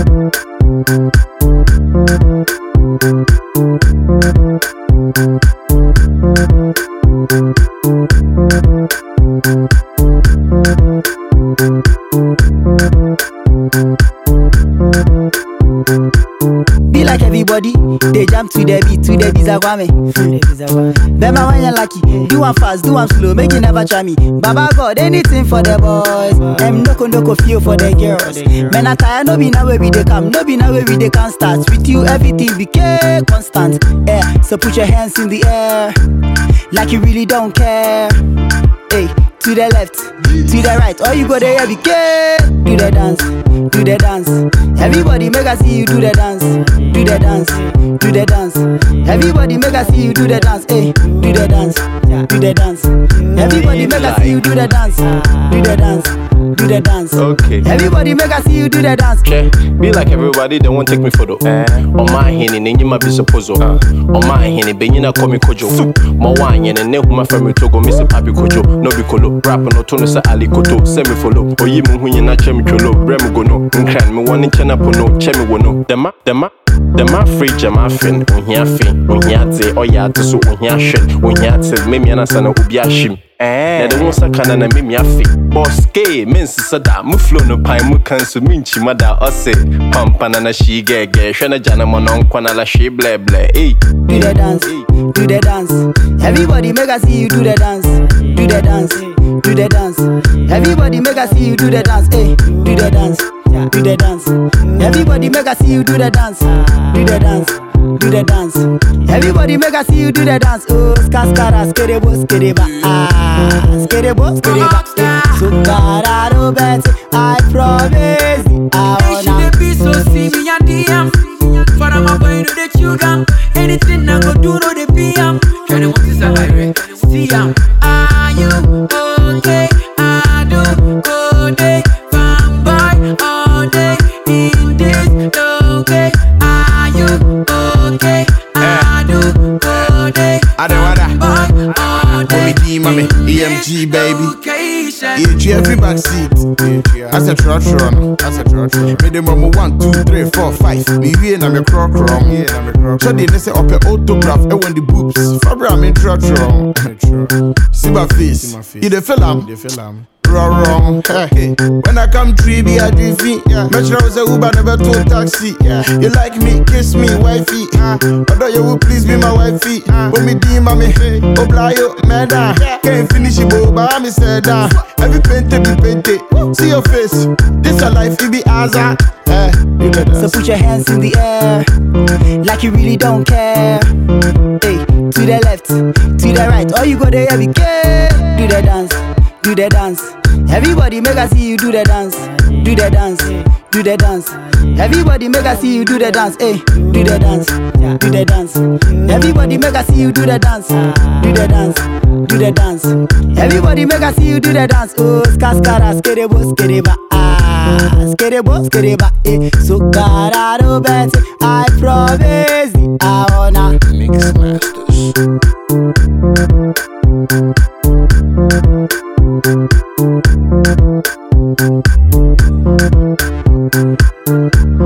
Be like everybody, they jump to the beat, Bizagwame. Bema when you lucky, do one fast, do one slow, make you never try me. Baba God, anything for the boys. Noko feel for the girls. Men I tire, no be now where we they come, no be now where we they can start. With you, everything became constant. So put your hands in the air, like you really don't care. Hey, to the left, to the right, all you go there, be care. Do the dance, do the dance. Everybody make us see you do the dance, do the dance, do the dance. Everybody make us see you do the dance, hey, do the dance, do the dance. Everybody make us see you do the dance, do the dance, do the dance. Okay. Everybody make us see you do the dance. Okay. Be like everybody, they won't take me photo. On my hand, and you might be supposed. On my hand, be you not call me Kojo. My wine and ne my family to go miss a papi Kojo. No be colo, rap no tone sa ali koto, semi follow. Or you when you not chemi cholo, brem go no. Can me one in chana pono, chemi wono. Dema free jama fin, when he fin, when he had say, oh yeah, to so when he shed, when he had said, maybe an asana ubiashim. Na the one sakana na mimi afi. Boss K, men's sada, muflo no pine mukansu minchi mada ose. Pampana na she gege, shana jana monon kwana la she ble ble. Hey, do the dance, do the dance. Everybody make us see you do the dance, do the dance, do the dance. Everybody make us see you do the dance, hey, do the dance, do the dance. Everybody make us see you do the dance, do the dance, do the dance. Everybody make us see you do the dance. Oh, skaskara, skerebo, skereba, skerebo, skereba. So cararo bet, I promise, I wanna be so see me and DM. For my boy to the children, anything I go do no the PM. Tryna want to survive, see are you okay? I do go day, fanboy all day in this okay. Are you okay? I do go day, I don't wanna. fanboy all day. Mommy, EMG baby. EG every back seat. As a trot run, as a trot run. Made them 1, 2, 3, 4, 5. Me we na me croc wrong. So they say up a autograph. I want the boobs. Fabra me trot wrong. See my face. You the film. Wrong. Hey. When I come 3B, I do feet. Metro was a Uber, never told taxi. You like me, kiss me, wifey. Although you will please be my wifey. When me deem me, Oblayo, Meda. Can't finish it, but I'm said that. Every painted, be painted. See your face. This a life, it be Aza. So put your hands in the air, like you really don't care. Hey, to the left, to the right, all you go there, be care. Do the dance, do the dance. Everybody make us see you do the dance, do the dance, do the dance. Everybody make us see you do the dance, hey, do the dance, do the dance. Everybody make us see you do the dance, do the dance, do the dance. Everybody make us see you do the dance. Oh, skaskara, skerebo, skereba, skerebo, skereba, so cararo bet, I promise, I wanna Mix Masters.